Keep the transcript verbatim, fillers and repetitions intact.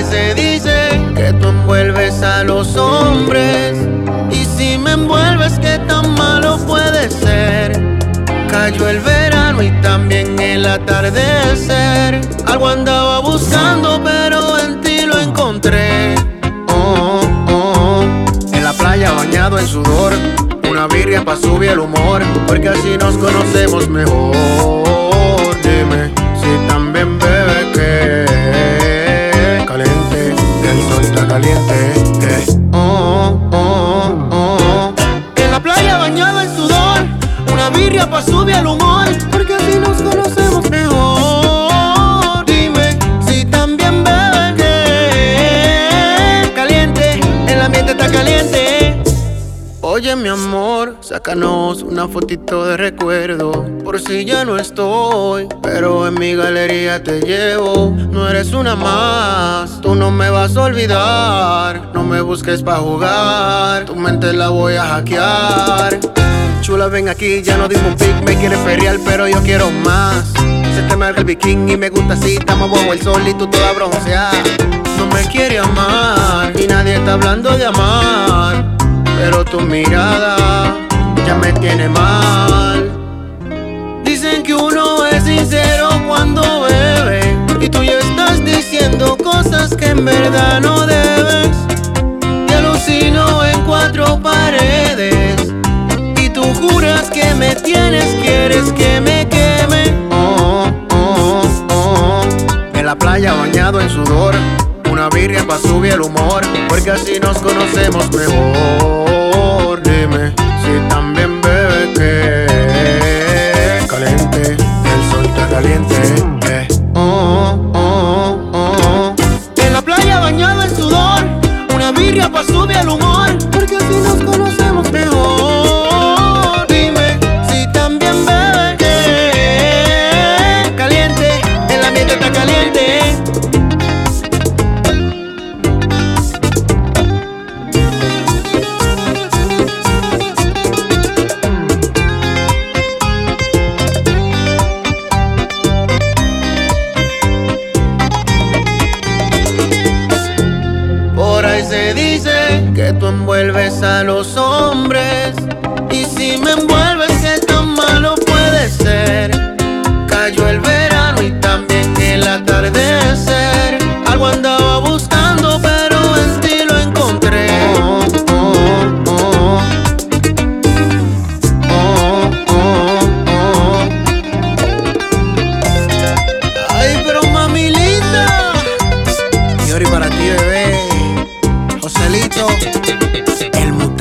se dice que tú envuelves a los hombres. Y si me envuelves, ¿qué tan malo puede ser? Cayó el verano y también el atardecer. Algo andaba buscando, pero en ti lo encontré. Oh, oh. En la playa bañado en sudor, una birria pa' subir el humor, porque así nos conocemos mejor. Dime si también bebes que caliente, que el sol está caliente, que oh, oh, oh. En la playa bañado en sudor, una birria pa' subir el humor, porque así nos conocemos mejor. Dime si también bebes que caliente, el ambiente está caliente. Oye mi amor, sácanos una fotito de recuerdo, por si ya no estoy, pero en mi galería te llevo. No eres una más, tú no me vas a olvidar. No me busques pa' jugar, tu mente la voy a hackear. Chula, ven aquí, ya no dimos un pic. Me quieres perrear, pero yo quiero más. Se te marca el bikini y me gusta así. Estamos bajo el sol y tú toda bronceada. No me quiere amar y nadie está hablando de amar, pero tu mirada ya me tiene mal. Dicen que uno es sincero cuando bebe, y tú ya estás diciendo cosas que en verdad no debes. Te alucino en cuatro paredes, y tú juras que me tienes, quieres que me queme. Oh, oh, oh. En la playa bañado en sudor, una birria pa' subir el humor, porque así nos conocemos mejor. Dime si también bebes que caliente, el sol está caliente, eh. oh, oh, oh. En la playa bañado en sudor, una birria pa' subir el humor, porque así nos conocemos mejor. Dime si también bebes que caliente, el ambiente está caliente. Se dice que tú envuelves a los hombres, y si me envuelves, ¿qué tan malo puede ser? Cayó el verano y también el atardecer. Algo andaba buscando, pero en ti lo encontré. Oh, oh, oh. Oh, oh, oh. Ay, pero mami linda, y ahora para ti, bebé. Joselito, el muchacho.